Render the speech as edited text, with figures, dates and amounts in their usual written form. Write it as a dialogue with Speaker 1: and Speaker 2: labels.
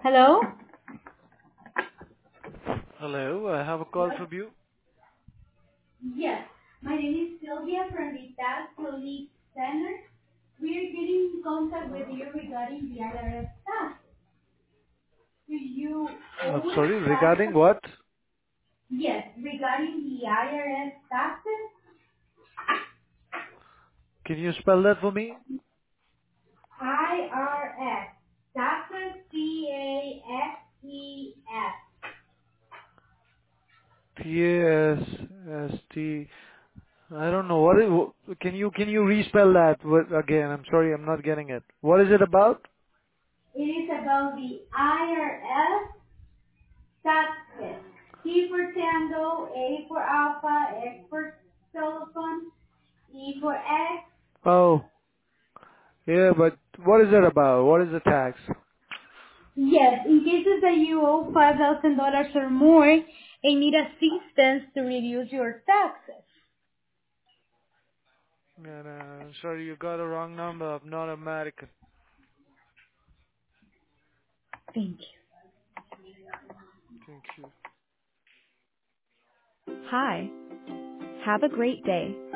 Speaker 1: Hello?
Speaker 2: Hello, I have a call from you.
Speaker 1: Yes. My name is Sylvia from the Tax Relief Center. We are getting in contact with you regarding the IRS tax. Do you
Speaker 2: I'm
Speaker 1: always
Speaker 2: sorry, regarding
Speaker 1: tax?
Speaker 2: what?
Speaker 1: Yes, regarding the IRS taxes.
Speaker 2: Can you spell that for me?
Speaker 1: IRS taxes. TAXES.
Speaker 2: T-A-S-S-T. I don't know. Can you respell that again? I'm sorry, I'm not getting it. What is it about?
Speaker 1: It is about the IRS taxes. T for Tango, A for Alpha, X for Telephone, E for X.
Speaker 2: Oh, yeah, but what is it about? What is the tax?
Speaker 1: Yes, in cases that you owe $5,000 or more and need assistance to reduce your taxes.
Speaker 2: No, no, I'm sorry, you got a wrong number. I'm not American.
Speaker 1: Thank you.
Speaker 2: Thank you.
Speaker 3: Hi. Have a great day.